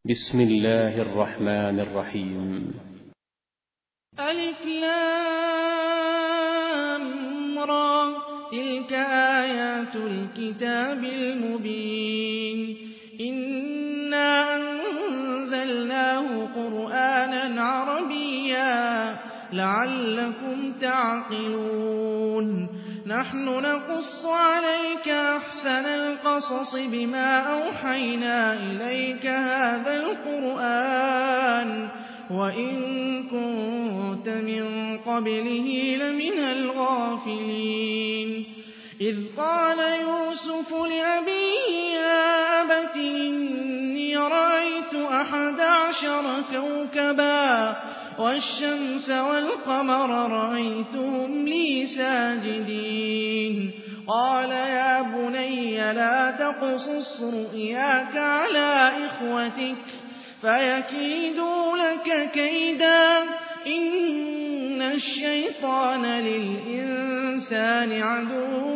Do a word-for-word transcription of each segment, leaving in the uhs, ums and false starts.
بسم الله الرحمن الرحيم. ألف لام را، تلك آيات الكتاب المبين. إنا أنزلناه قرآنا عربيا لعلكم تعقلون. نحن نقص عليك أحسن القصص بما أوحينا إليك هذا القرآن وإن كنت من قبله لمن الغافلين. إذ قال يوسف لأبيه يا أبت إني رأيت أحد عشر كوكبا والشمس والقمر رأيتهم لي ساجدين. قال يا بني لا تقصص رؤياك على إخوتك فيكيدوا لك كيدا إن الشيطان للإنسان عدو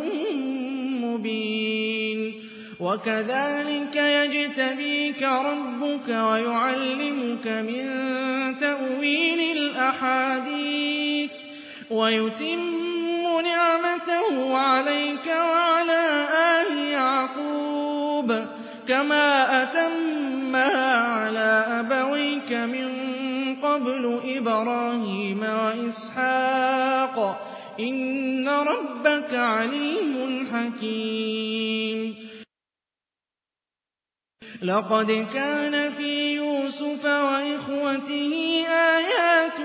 مبين. وكذلك يجتبيك ربك ويعلمك من تأويل الأحاديث ويتم نعمته عليك وعلى آل يعقوب كما أتمها على أبويك من قبل إبراهيم وإسحاق إن ربك عليم حكيم. لقد كان في يوسف وإخوته آيات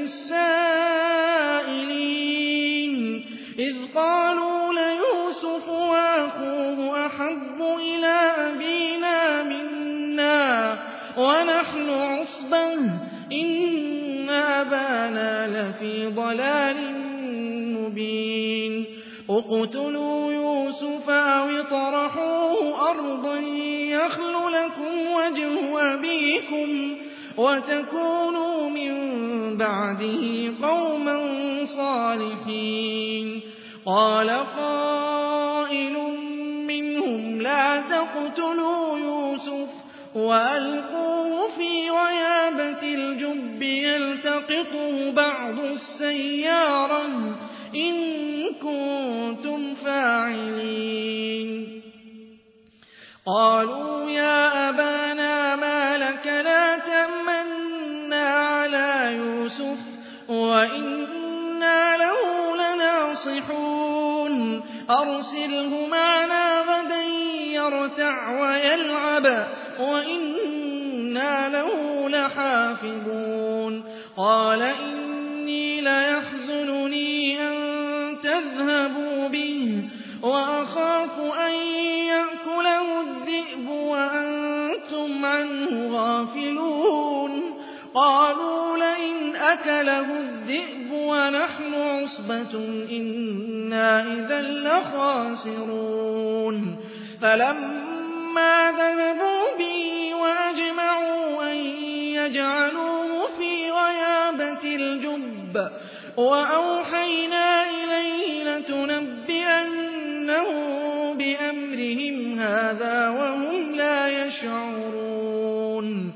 للسائلين إذ قالوا ليوسف وأخوه أحب إلى أبينا منا ونحن عصبة إن أبانا لفي ضلال مبين. اقتلوا يوسف أو اطرحوه أرضا يخل لكم وجه أبيكم وتكونوا من بعده قوما صالحين. قال قائل منهم لا تقتلوا يوسف وألقوه في غيابة الجب يلتقطه بعض السيارة إن كنتم فاعلين. قالوا يا أبانا ما لك لا تأمنا على يوسف وإنا له لناصحون أرسله معنا غدا يرتع ويلعب وإنا له لحافظون. قال إني ليحزنني أن تذهبوا به وأخاف أن يأكله الذئب وأنتم عنه غافلون. قالوا لئن أكله الذئب ونحن عصبة إنا إذا لخاسرون. فلما ذهبوا به وأجمعوا أن يجعلوه في غيابة الجب وأوحينا إليه لتنبئنهم بأمرهم هذا وهم لا يشعرون.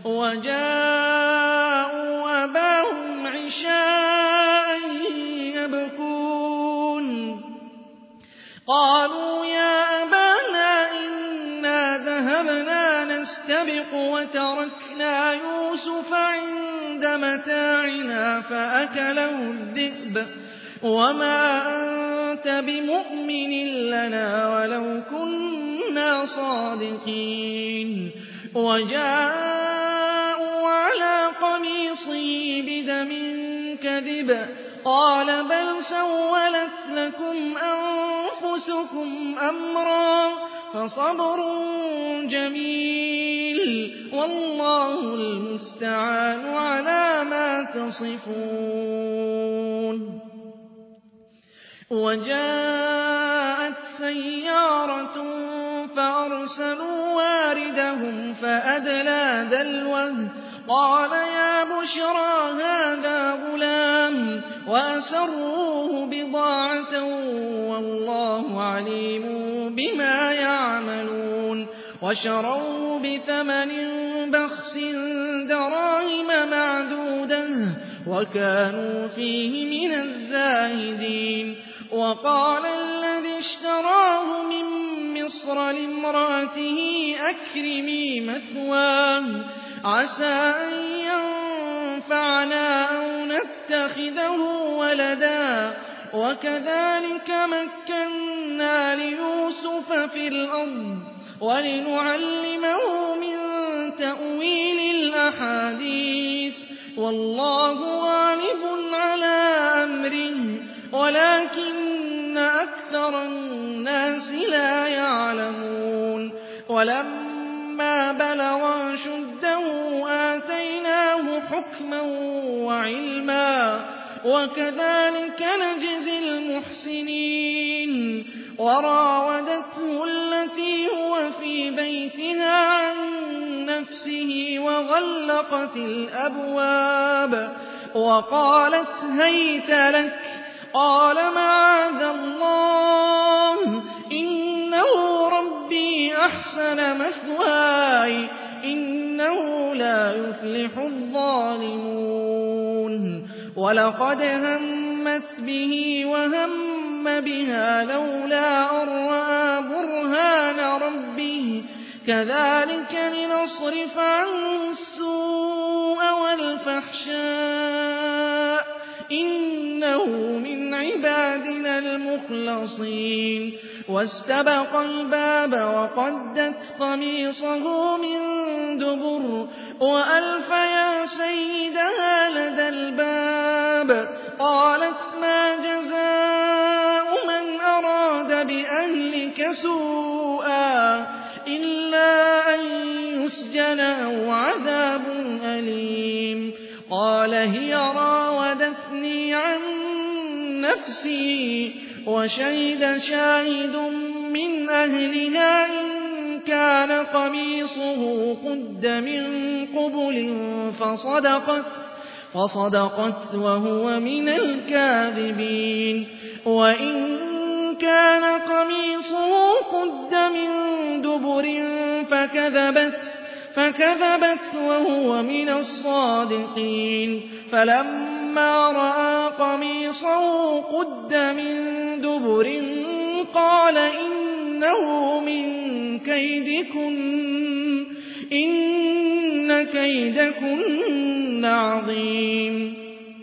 وجاءوا أباهم عشاء يبكون. قالوا يا أبانا إنا ذهبنا نستبق وتركنا يوسف عند متاعنا فأكله الذئب وما أنت بمؤمن لنا ولو كنا صادقين. وجاءوا على قميصه بدم كذب قال بل سولت لكم أنفسكم أمرا فصبر جميل والله المستعان على ما تصفون. وجاءت سيارة فأرسلوا واردهم فأدلى دلوه قال يا بشرى هذا غلام وأسروه بضاعة والله عليم بما يعملون. وشروه بثمن بخس دراهم معدودة وكانوا فيه من الزاهدين. وقال الذي اشتراه من مصر لامرأته أكرمي مثواه عسى أن ينفعنا أو نتخذه ولدا وكذلك مكنا ليوسف في الأرض ولنعلمه من تأويل الأحاديث والله غالب على أمره ولكن أكثر الناس لا يعلمون. ولما بلغ أشده آتيناه حكما وعلما وكذلك نجزي المحسنين. وراودته التي هو في بيتها عن نفسه وغلقت الأبواب وقالت هيت لك قال معاذ الله إنه ربي أحسن مثواي إنه لا يفلح الظالمون. ولقد همت به وهم بها لولا أن رأى برهان ربه كذلك لنصرف عنه السوء والفحشاء إنه من عبادنا المخلصين. واستبق الباب وقدت قميصه من دبر وألف يا سيدها لدى الباب قالت ما جزاء من أراد بأهلك سوءا إلا أن يسجن أو عذاب أليم. قال هي راودتني عن نفسي وشهد شاهد من أهلها إن كان قميصه قد من قبل فصدقت فصدقت وهو من الكاذبين. وإن كان قميصه قد من دبر فكذبت فكذبت وهو من الصادقين. فلما رأى قميصه قد من دبر قال إنه من كيدكن إن كيدكن عظيم.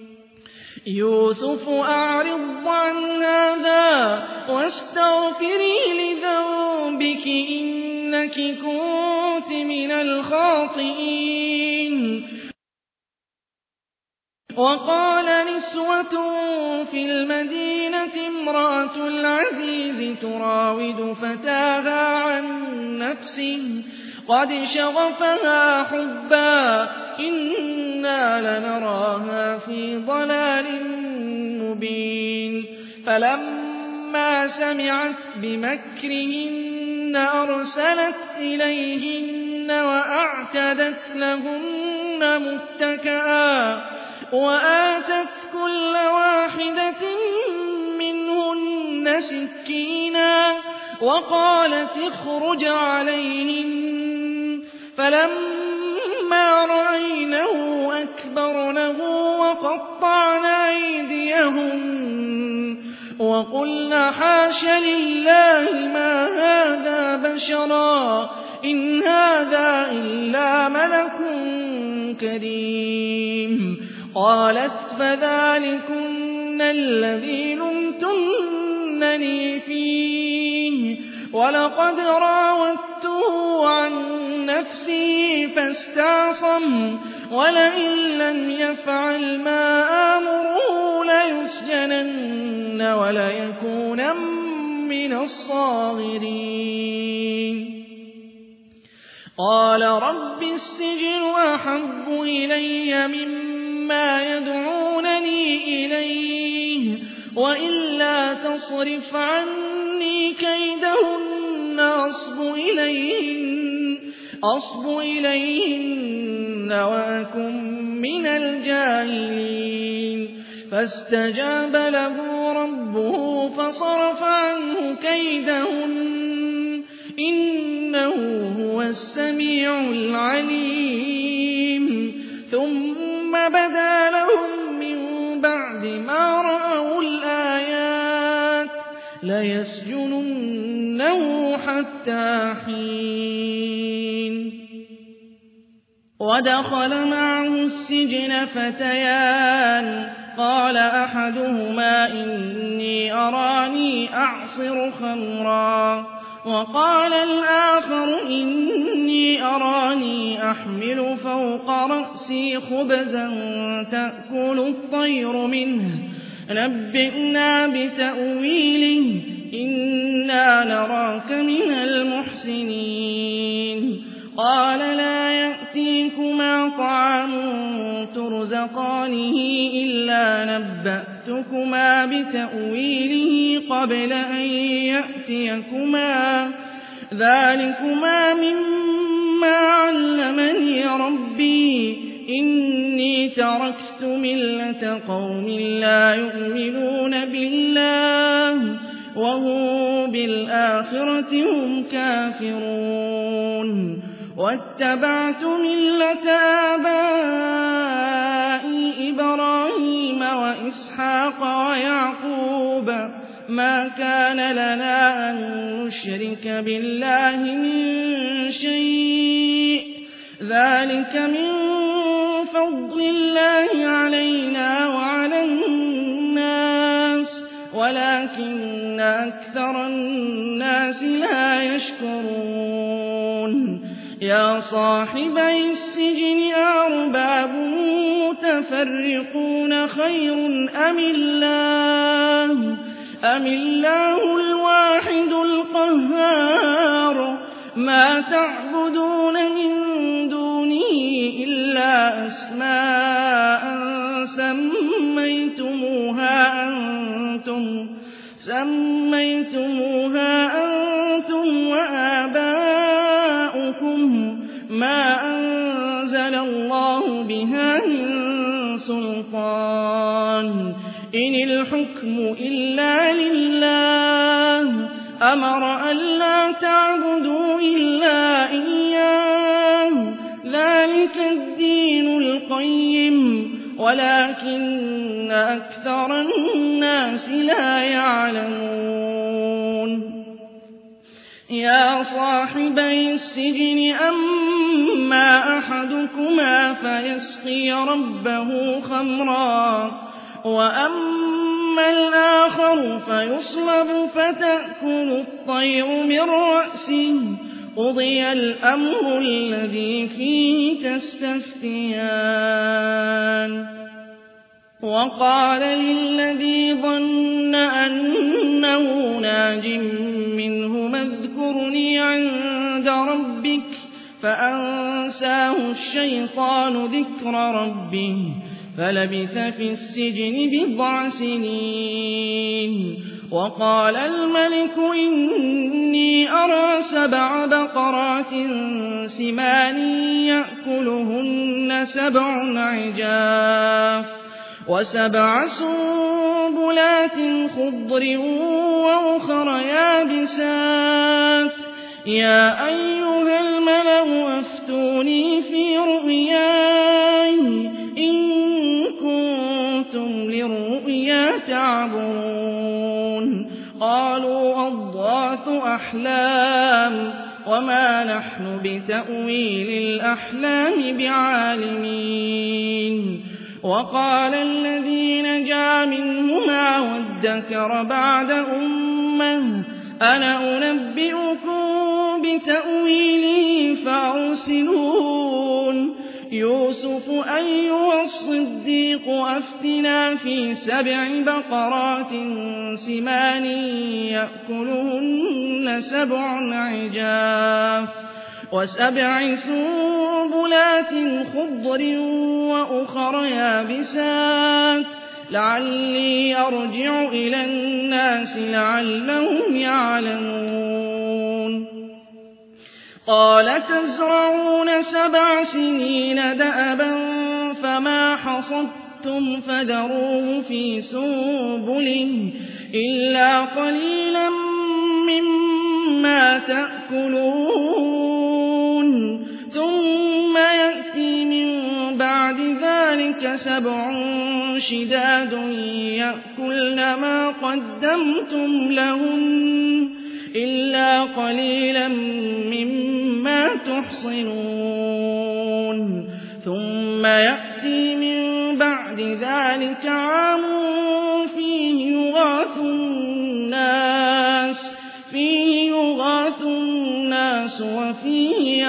يوسف أعرض عن هذا واستغفري لذنبك إنك كنت من الخاطئين. وقال نسوة في المدينة امرأة العزيز تراود فتاها عن نفسه قد شغفها حبا إنا لنراها في ضلال مبين. فلما سمعت بمكرهن أرسلت إليهن وأعتدت لهن متكئا وآتت كل واحدة منهن سكينا وقالت اخرج عليهن. فلما رأينه أكبرنه وقطعن أيديهن وقلن حاش لله ما هذا بشرا إن هذا إلا ملك كريم. قالت فذلكن الذي لمتنني فيه ولقد راودته عن نفسه فاستعصم ولئن لم يفعل ما آمره ليسجنن وليكونن من الصاغرين. قال رب السجن أحب إلي مما يدعونني إليه وإلا تصرف عني كيدهن أصب إليهن, أصب إليهن وأكن من الجاهلين. فاستجاب له ربه فصرف عنه كيدهن إنه هو وهو السميع العليم ثم بدا لهم من بعد ما رأوا الآيات ليسجننه حتى حين ودخل معه السجن فتيان قال أحدهما إني أراني أعصر خمرا وقال الآخر إني أراني أحمل فوق رأسي خبزا تأكل الطير منه نبئنا بتأويله إنا نراك من المحسنين قال لا يأتيكما طعام ترزقانه إلا نبأتكما بتأويله قبل أن يأتيكما ذلكما مما علمني ربي إني تركت ملة قوم لا يؤمنون بالله وهم بالآخرة هم كافرون واتبعت ملة آبائي إبراهيم وإسحاق ويعقوب ما كان لنا أن نشرك بالله من شيء ذلك من فضل الله علينا وعلى الناس ولكن أكثر الناس لا يشكرون يا صاحبي السجن أرباب متفرقون خير أم الله أم الله الواحد القهار ما تعبدون من دونه إلا أسماء سميتموها أنتم سميتموها أنتم وآباؤكم ما أنزل الله بها من سلطان إن الحكم إلا لله أمر ألا تعبدوا إلا إياه ذلك الدين القيم ولكن أكثر الناس لا يعلمون يا صاحبي السجن أما أحدكما فيسقي ربه خمرا وأما الآخر فيصلب فتأكل الطير من رأسه قضي الأمر الذي فيه تستفتيان وقال للذي ظن أنه ناج منه اذكرني عند ربك فأنساه الشيطان ذكر ربه فلبث في السجن بضع سنين وقال الملك إني أرى سبع بقرات سمان يأكلهن سبع عجاف وسبع سنبلات خضر وأخر يابسات يا أيها الملأ أفتوني في رؤياي إن كنتم للرؤيا تعبرون قالوا أضغاث أحلام وما نحن بتأويل الأحلام بعالمين وقال الذي نجا منهما وادكر بعد أمة أنا أنبئكم بتأويله فأرسلون يوسف أيها الصديق أفتنا في سبع بقرات سمان يأكلهن سبع عجاف وسبع سنبلات خضر وأخر يابسات لعلي أرجع إلى الناس لعلهم يعلمون قال تزرعون سبع سنين دأبا فما حصدتم فذروه في سنبله إلا قليلا مما تأكلون هنالك سبع شداد يأكلن ما قدمتم لهن إلا قليلا مما تحصنون ثم يأتي من بعد ذلك عام فيه يغاث الناس فيه يغاث الناس وفيه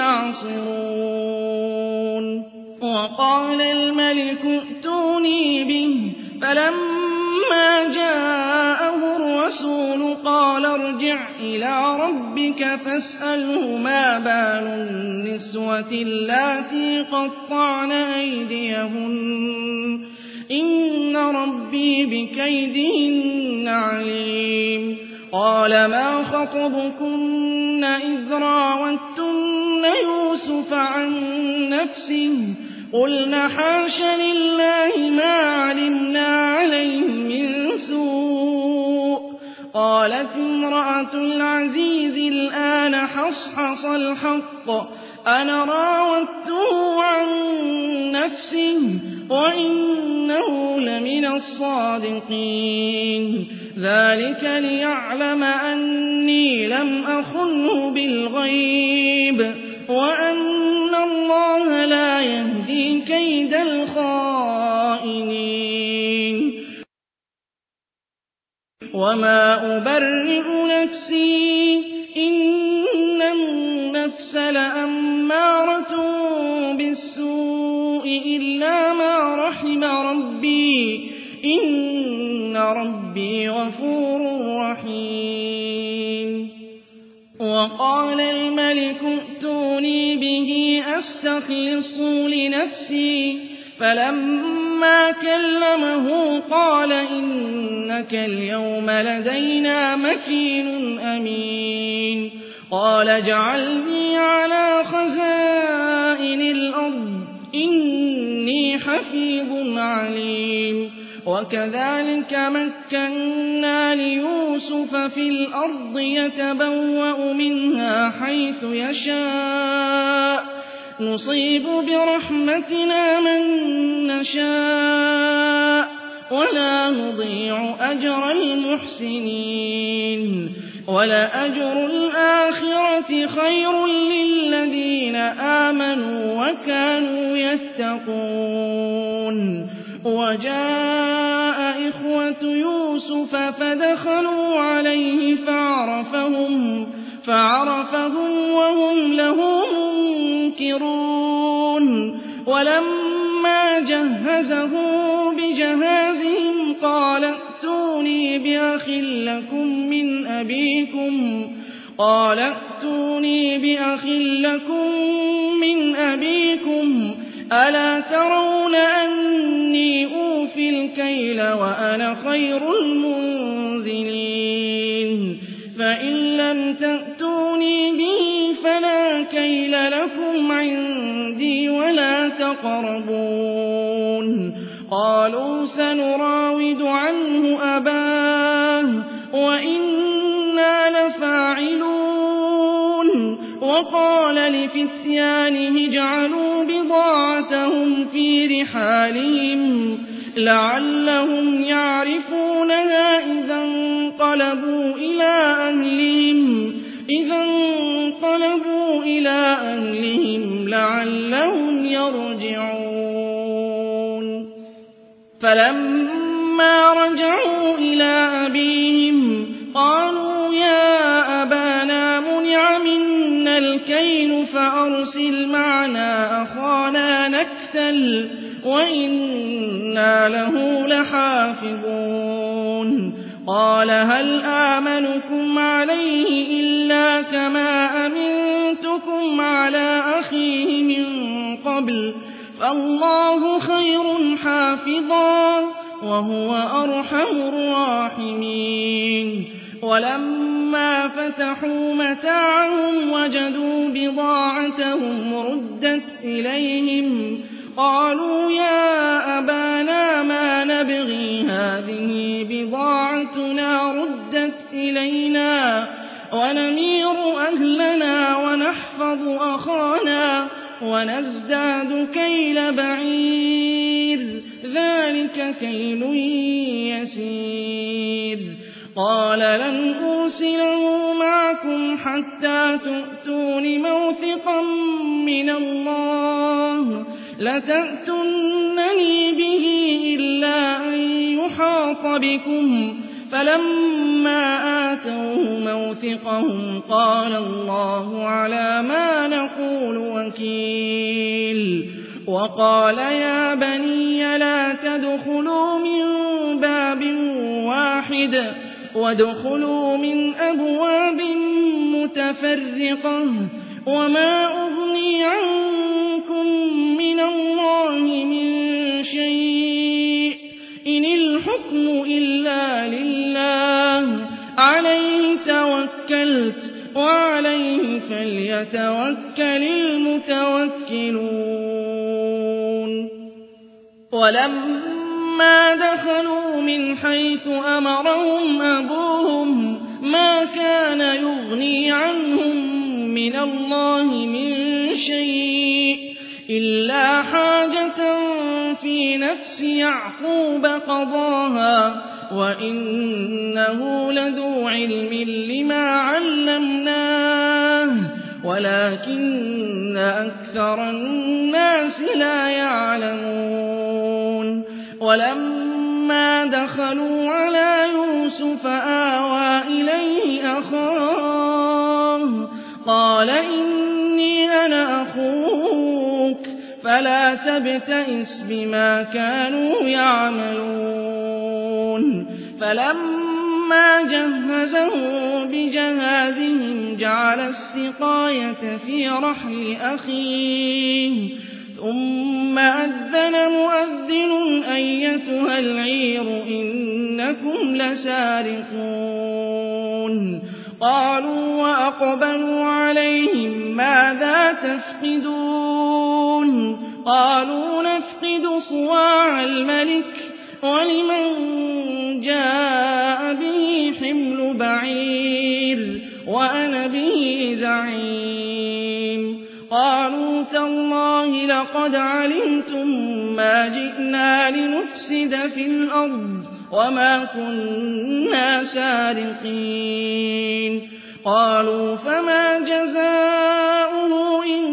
يعصرون وقال الملك ائتوني به فلما جاءه الرسول قال ارجع إلى ربك فاسأله ما بال النسوة اللاتي قطعن أيديهن إن ربي بكيدهن عليم قال ما خطبكن إذ راوتن يوسف عن نفسه قلنا حاش لله ما علمنا عليه من سوء قالت امرأة العزيز الآن حصحص الحق أنا راودته عن نفسه وإنه لمن الصادقين ذلك ليعلم أني لم أخنه بالغيب وأن الله لا يهدي كيد الخائنين وما أبرئ نفسي إن النفس لأمارة بالسوء إلا ما رحم ربي إن ربي غفور رحيم وقال الملك ائتوني به أستخلصه لنفسي فلما كلمه قال إنك اليوم لدينا مكين أمين قال اجعلني على خزائن الأرض إني حفيظ عليم وكذلك مكنا ليوسف في الأرض يتبوأ منها حيث يشاء نصيب برحمتنا من نشاء ولا نضيع أجر المحسنين ولأجر الآخرة خير للذين آمنوا وكانوا يتقون وجاء إخوة يوسف فدخلوا عليه فعرفهم فعرفهم وهم له منكرون ولما جهزهم بجهازهم قال ائتوني بأخ لكم من أبيكم قال ائتوني بأخ لكم من أبيكم ألا ترون أني أوفي الكيل وأنا خير المنزلين فإن لم تأتوني به فلا كيل لكم عندي ولا تقربون قالوا سنراود عنه أباه وإنا لفاعلون وقال لفتيانه اجعلوا بضاعتهم في رحالهم لعلهم يعرفونها إذا انقلبوا إلى أهلهم إذا انقلبوا إلى أهلهم لعلهم يرجعون فلما رجعوا إلى أبيهم قالوا يا أبانا منع منا الكيل فأرسل معنا أخانا نكتل وإنا له لحافظون قال هل آمنكم عليه إلا كما أمنتكم على أخيه من قبل فالله خير حافظا وهو أرحم الراحمين ولما فتحوا متاعهم وجدوا بضاعتهم ردت إليهم قالوا يا أبانا ما نبغي هذه بضاعتنا ردت إلينا ونمير أهلنا ونحفظ أخانا ونزداد كيل بعير ذلك كيل يسير قال لن أرسله معكم حتى تؤتون موثقا من الله لتأتونني به إلا أن يحاط بكم فلما آتوه موثقهم قال الله على ما نقول وكيل وقال يا بني لا تدخلوا من باب واحد وادخلوا من أبواب متفرقة وما أغني عنكم من الله من شيء إن الحكم إلا لله عليه توكلت وعليه فليتوكل المتوكلون ولما دخلوا من حيث أمرهم أبوهم ما كان يغني عنهم من الله من شيء إلا حاجة في نفس يعقوب قضاها وإنه لذو علم لما علمناه ولكن أكثر الناس لا يعلمون ولما دخلوا على يوسف آوى إليه أخاه قال إني أنا أخوك فلا تبتئس بما كانوا يعملون فلما جهزهم بجهازهم جعل السقاية في رحل أخيه ثم أذن مؤذن أيتها العير إنكم لسارقون قالوا وأقبلوا عليهم ماذا تفقدون قالوا نفقد صواع الملك ولمن جاء به حمل بعير وأنا به زعيم قالوا تالله لقد علمتم ما جئنا لنفسد في الأرض وما كنا سارقين قالوا فما جزاؤه إن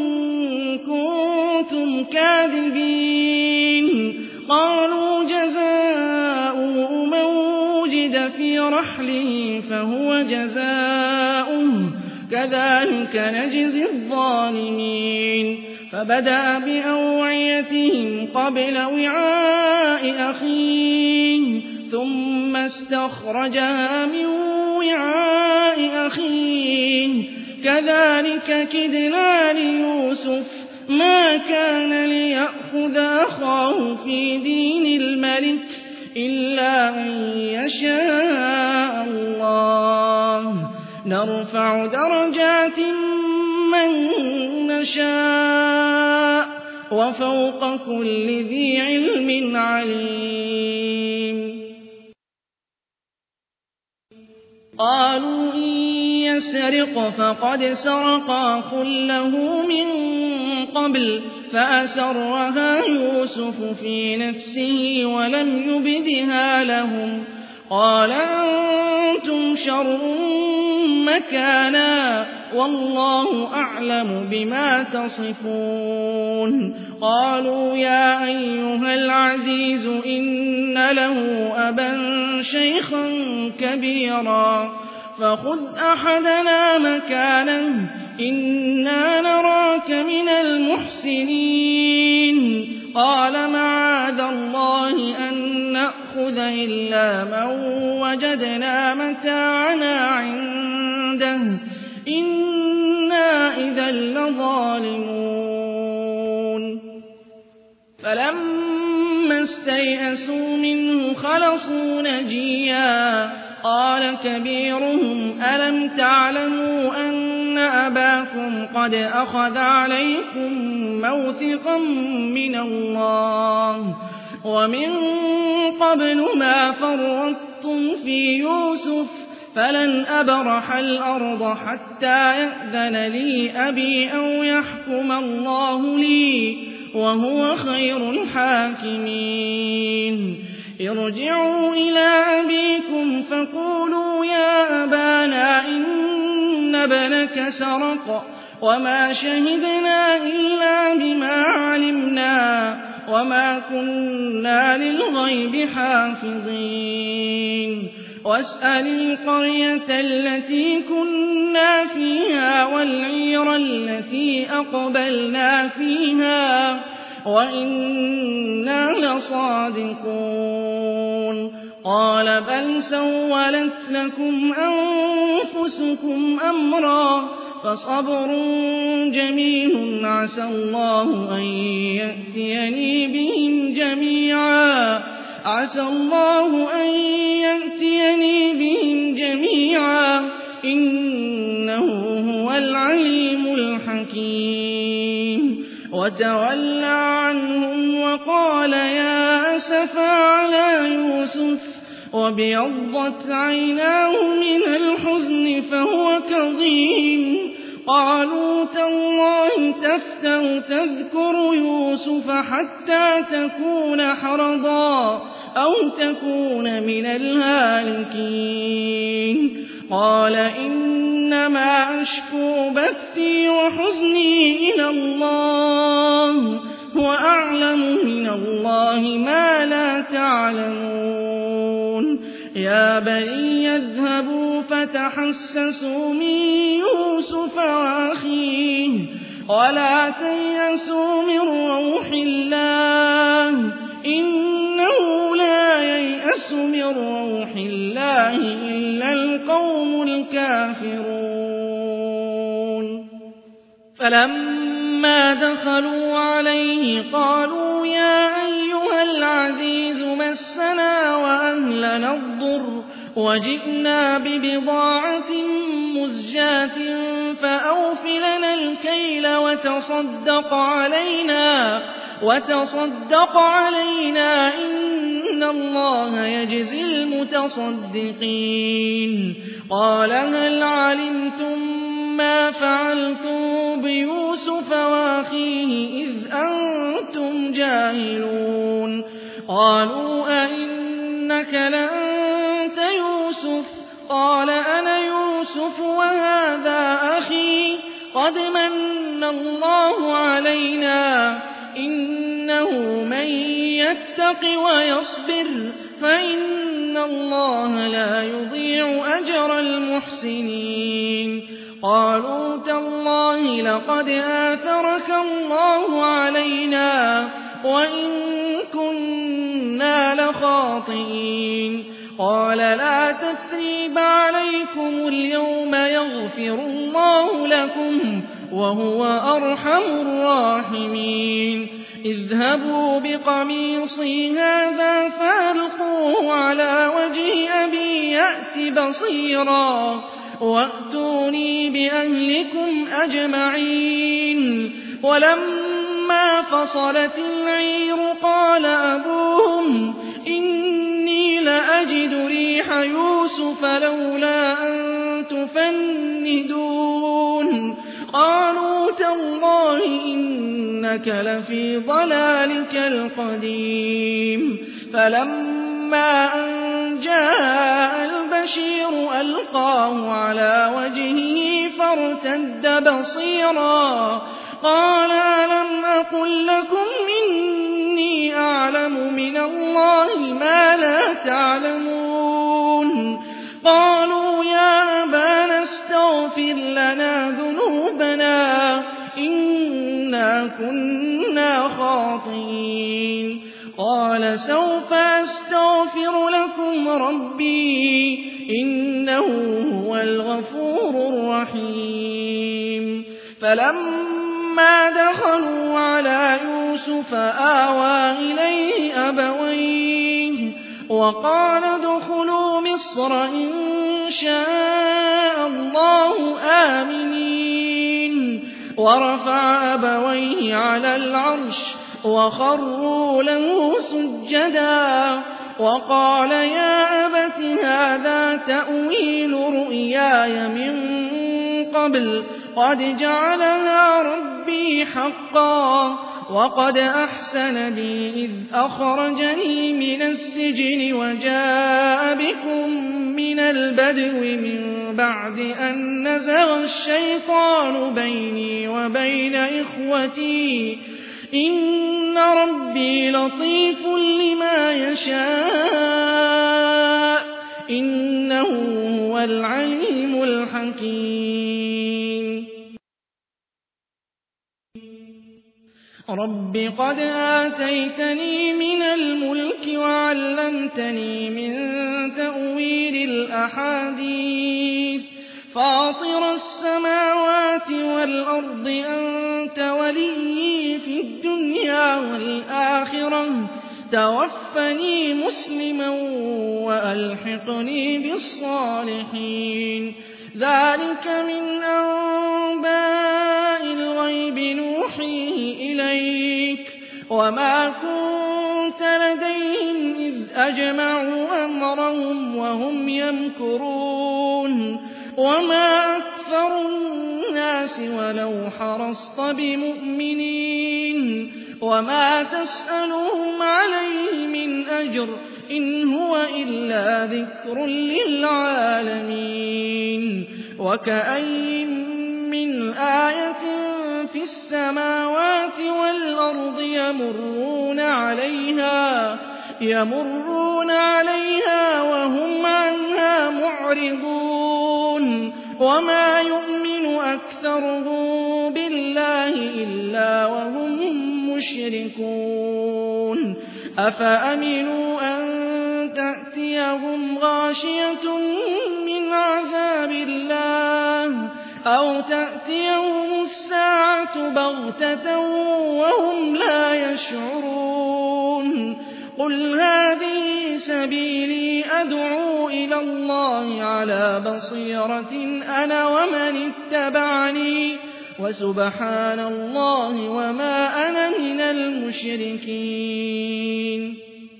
كنتم كاذبين قالوا جزاؤه من وجد في رحله فهو جزاؤه كذلك نجزي الظالمين فبدأ بأوعيتهم قبل وعاء أخيه ثم استخرجها من وعاء أخيه كذلك كدنا ليوسف ما كان ليأخذ أخاه في دين الملك إلا أن يشاء الله نرفع درجات من نشاء وفوق كل ذي علم عليم قالوا إن يسرق فقد سرق أخ له من قبل فأسرها يوسف في نفسه ولم يبدها لهم قال أنتم شر مكانا والله أعلم بما تصفون قالوا يا أيها العزيز إن له أبا شيخا كبيرا فخذ أحدنا مكانه إنا نراك من المحسنين قال معاذ الله أن نأخذ إلا من وجدنا متاعنا عنده إنا إذا لظالمون فلما استيئسوا منه خلصوا نجيا قال كبيرهم ألم تعلموا أن أباكم قد أخذ عليكم موثقا من الله ومن قبل ما فرطتم في يوسف فلن أبرح الأرض حتى يأذن لي أبي أو يحكم الله لي وهو خير الحاكمين ارجعوا إلى أبيكم فقولوا يا أبانا إن ابنك سرق وما شهدنا إلا بما علمنا وما كنا للغيب حافظين واسأل القرية التي كنا فيها والعير التي أقبلنا فيها وإنا لصادقون قال بل سولت لكم أنفسكم أمرا فصبر جميل عسى الله أن يأتيني بهم جميعا عسى الله أن يأتيني بهم جميعا إنه هو العليم الحكيم وتولى عنهم وقال يا أسفا على يوسف وابيضت عيناه من الحزن فهو كظيم قالوا تالله تفتأ تذكر يوسف حتى تكون حرضا أو تكون من الهالكين قال إنما أشكو بثي وحزني إلى الله وأعلم من الله ما لا تعلمون يا بني اذهبوا فتحسسوا من يوسف وأخيه ولا تيأسوا من روح الله إنه لا ييأس من روح الله إلا القوم الكافرون فلما دخلوا عليه قالوا يا أيها العزيز مسنا وأهلنا الضر وجئنا ببضاعة مزجاة فأوف لنا الكيل وتصدق علينا وتصدق علينا إن الله يجزي المتصدقين قال هل علمتم ما فعلتم بيوسف وأخيه إذ أنتم جاهلون قالوا أئنك لأنت يوسف قال أنا يوسف وهذا أخي قد من الله علينا إنه من يتق ويصبر فإن الله لا يضيع أجر المحسنين قالوا تالله لقد آثرك الله علينا وإن كنا لخاطئين قال لا تثريب عليكم اليوم يغفر الله لكم وهو أرحم الراحمين اذهبوا بقميصي هذا فألقوه على وجه أبي يأت بصيرا وأتوني بأهلكم أجمعين ولما فصلت العير قال أبوهم إني لأجد ريح يوسف لولا أن تفندون قالوا تالله إنك لفي ضلالك القديم فلما أن جاء البشير ألقاه على وجهه فارتد بصيرا قال ألم أقل لكم إني أعلم من الله ما لا تعلمون قالوا يا أبانا استغفر لنا ذنوبنا إنا كنا خاطئين قال سوف أستغفر لكم ربي إنه هو الغفور الرحيم فلما دخلوا على يوسف آوى إليه أبويه وقال ادخلوا مصر إن شاء الله آمنين ورفع أبويه على العرش وخروا له سجدا وقال يا أبت هذا تأويل رؤياي من قبل قد جعلها ربي حقا وقد أحسن بي إذ أخرجني من السجن وجاء بكم من البدو من بعد أن نزغ الشيطان بيني وبين إخوتي إن ربي لطيف لما يشاء إنه هو العليم الحكيم رب قد آتيتني من الملك وعلمتني من تأويل الأحاديث فاطر السماوات والأرض أنت وليي في الدنيا والآخرة توفني مسلما وألحقني بالصالحين ذلك من أنباء الغيب نوحيه إليك وما كنت لديهم إذ أجمعوا أمرهم وهم يمكرون وما أكثر الناس ولو حرصت بمؤمنين وما تسألهم عليه من أجر إن هو إلا ذكر للعالمين وكأين من آية في السماوات والأرض يمرون عليها يمرون عليها وهم عنها معرضون وما يؤمن أكثرهم بالله إلا وهم مشركون أفأمنوا أن تأتيهم غاشية من عذاب الله أو تأتيهم الساعة بغتة وهم لا يشعرون قل هذه سبيلي أدعو إلى الله على بصيرة أنا ومن اتبعني وسبحان الله وما أنا من المشركين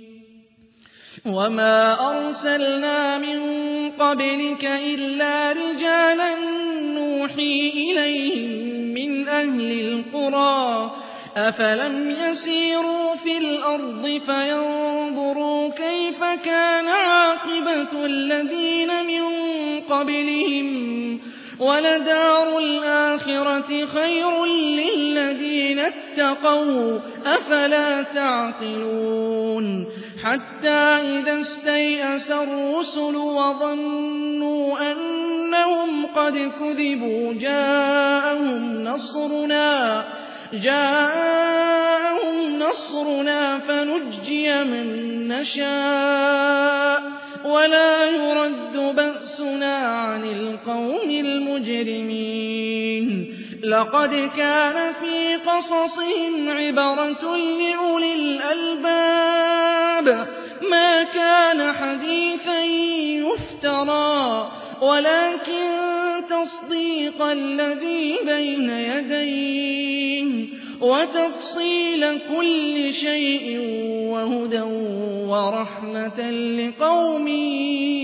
وما أرسلنا من قبلك إلا رجالا نوحي إليهم من أهل القرى أفلم يسيروا في الأرض فينظروا كيف كان عاقبة الذين من قبلهم ولدار الآخرة خير للذين اتقوا أفلا تعقلون حتى إذا استيأس الرسل وظنوا أنهم قد كذبوا جاءهم نصرنا جاءهم نصرنا فنجي من نشاء ولا يرد بأسنا عن القوم المجرمين لقد كان في قصصهم عبرة لأولي الألباب ما كان حديثا يفترى ولكن تصديق الذي بين يديه وتفصيل كل شيء وهدى ورحمة لقوم